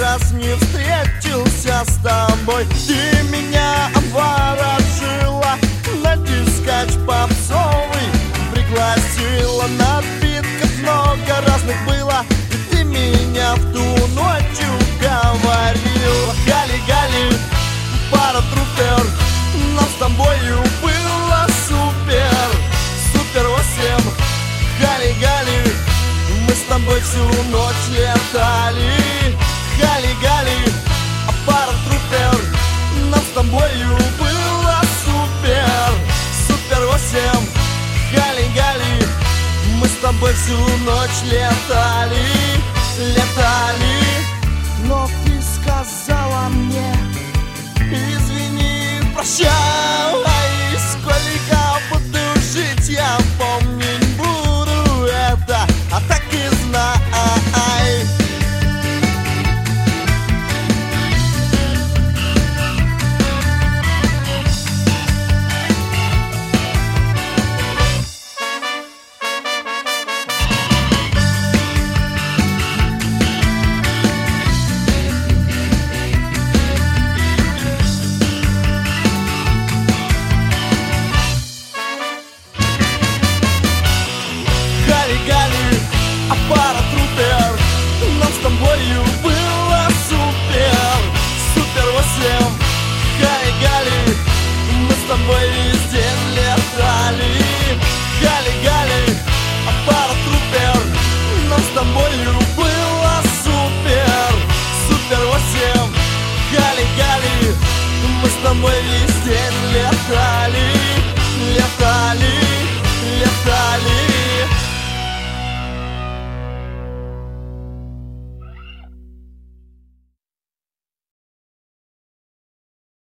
раз не встретился с тобой. Ты меня обворожила, на дискач попсовый пригласила. Напитков много разных было, и ты меня в ту ночь уговорила. Гали-гали, пара трупер, нам с тобою было супер. Супер 8, гали-гали, мы с тобой всю ночь летали. Гали-гали, пара трупер, нам с тобою было супер. Супер 8, гали-гали, мы с тобой всю ночь летали.